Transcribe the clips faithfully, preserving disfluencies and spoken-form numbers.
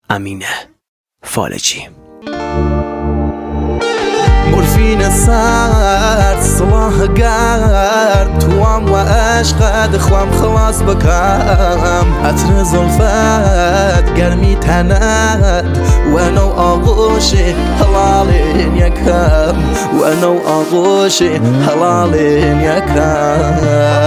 امین فالجی. مورفین سرد صلاح گرد توام و عشقت خوام خلاص بکم. عطر زلفت گرمی تند و نو آغوش حلال یکم و نو آغوش حلال یکم.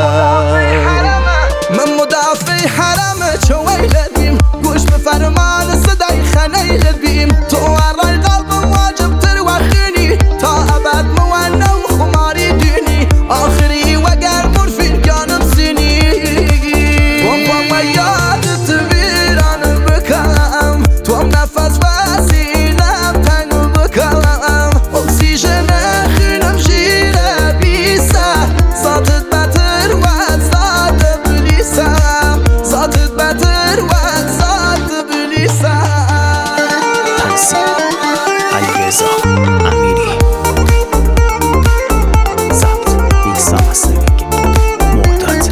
من مدافع حرم چویلت بیم گوش به فرمان صدای خنیلت بیم. تو ورای قلبم واجب تر وخینی تا ابد موانه و خماری دینی آخری وگر مورفین جانم سینی. توم با یادت ویران بکم توم نفس و سینم تنگ بکم. اکسیژن خونم ژیره بیسه ذاتت بتر و ذات بلیسه ذاتت بتر و ذات بلیسه. تنظیم علیرضا امیری، ضبط میکس و مسترینگ معتاد.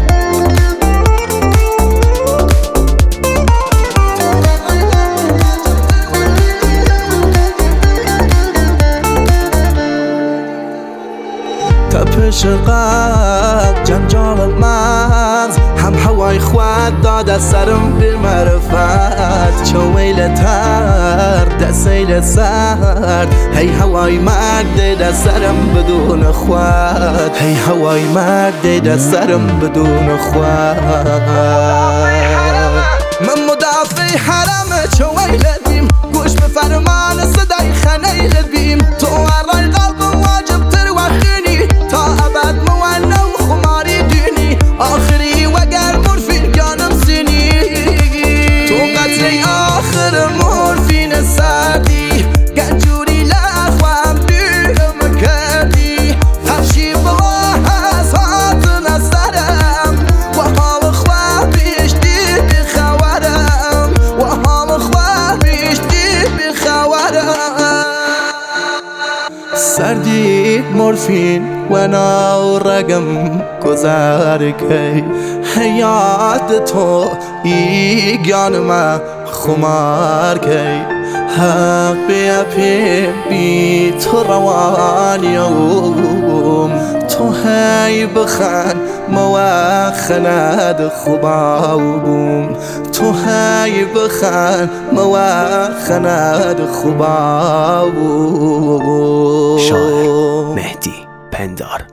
تپش قلب جنجال مغز هم هوای خود داد از سرم به معرفت. چویل تر دسیل سرد هی هوای مرد در سرم بدون خود. هی هوای مرد در سرم بدون خود. من مدافع حرم چویلت بیم گوش به فرمان صدای خنیلت بیم. تو ورای قلبم واجب تر وخینی تا ابد موانه و خماری دینی آخری وگر مورفین جانم سینی. تو قتل آخر مورفین سردی گنجوری لخوام دیرم کردی. هرچی بلا هست هات نظرم و حال خواه بیشتی بخورم و حال خواه بیشتی بخورم. سردی مورفین و ناو رگم گذر کی حیات تو ایگان خمار کی. حق بیا پی بی تو روانیم تو هی بخن موخند خوباوم تو هی بخن موخند خوباوم. شاعر مهدی پندار.